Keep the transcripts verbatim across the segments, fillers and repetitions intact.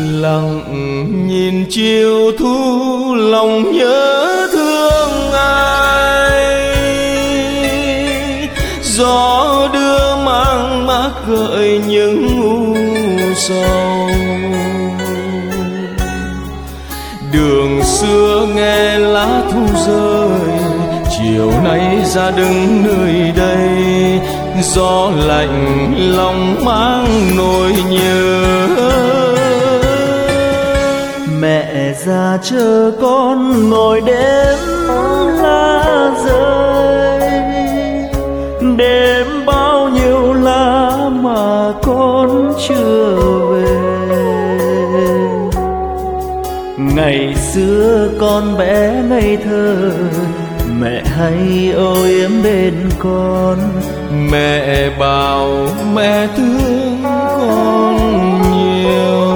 lặng nhìn chiều thu lòng nhớ thương ai. Gió đưa mang mát gợi những u sầu. Đường xưa nghe lá thu rơi, chiều nay ra đứng nơi đây. Gió lạnh lòng mang nỗi nhớ. Mẹ già chờ con ngồi đêm lá rơi. Đêm bao nhiêu lá mà con chưa về. Ngày xưa con bé ngây thơ, mẹ hay âu yếm bên con. Mẹ bảo mẹ thương con nhiều.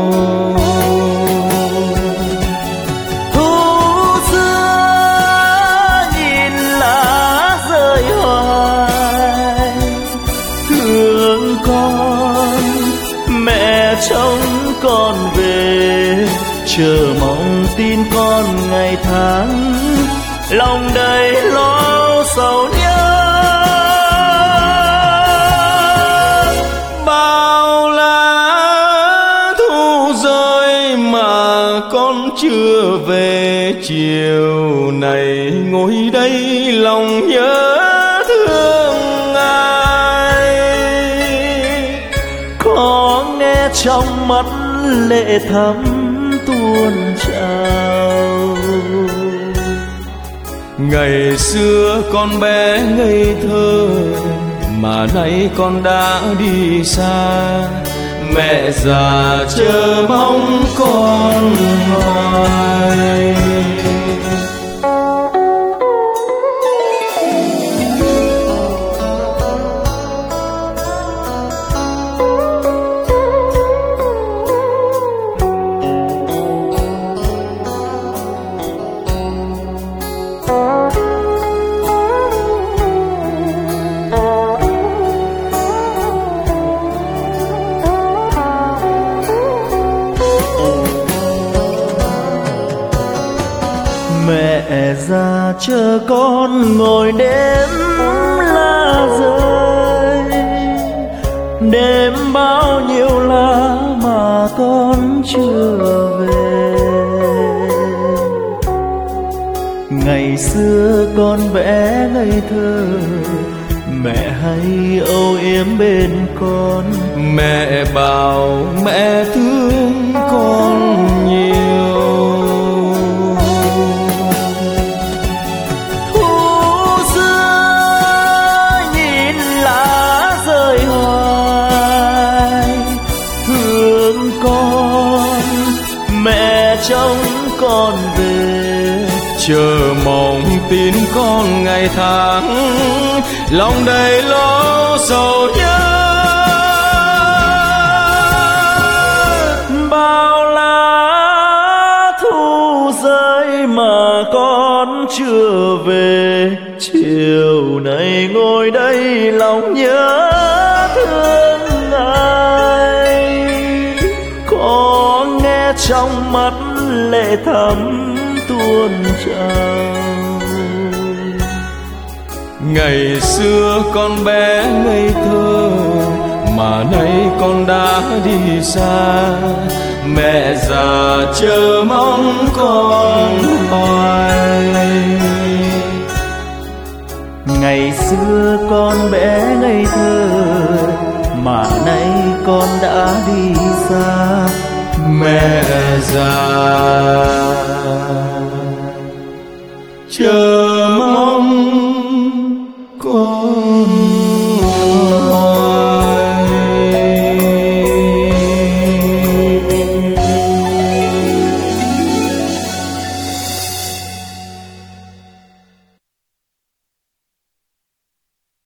Thu xưa nhìn lá rơi hoài, thương con mẹ trông con về. Chờ mong tin con ngày tháng, lòng đầy lo sầu nhớ. Bao lá thu rơi mà con chưa về. Chiều này ngồi đây lòng nhớ thương ai. Có nghe trong mắt lệ thắm tuôn trào. Ngày xưa con bé ngây thơ, mà nay con đã đi xa. Mẹ già chờ mong con hoài. Mẹ già chờ con ngồi đêm lá rơi. Đêm bao nhiêu lá mà con chưa về. Ngày xưa con bé ngây thơ, mẹ hay âu yếm bên con. Mẹ bảo mẹ thương con nhiều. Trông con về, chờ mong tin con ngày tháng, lòng đầy lo sầu nhớ. Bao lá thu rơi mà con chưa về. Chiều nay ngồi đây lòng nhớ thương ai. Có nghe trong mắt lệ thắm tuôn trào. Ngày xưa con bé ngây thơ, mà nay con đã đi xa. Mẹ già chờ mong con hoài. Ngày xưa con bé ngây thơ, mà nay con đã đi xa. Mẹ